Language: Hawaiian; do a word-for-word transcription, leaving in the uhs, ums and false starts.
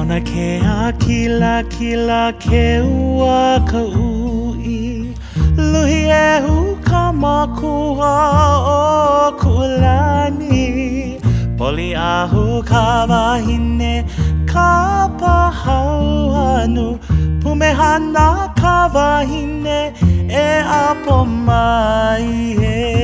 Kona ke a kila kila ke ua ka ui Luhi e hu ka makua o kulani Poli ahu ka wahine ka pahau anu Pumehana ka wahine e apo mai he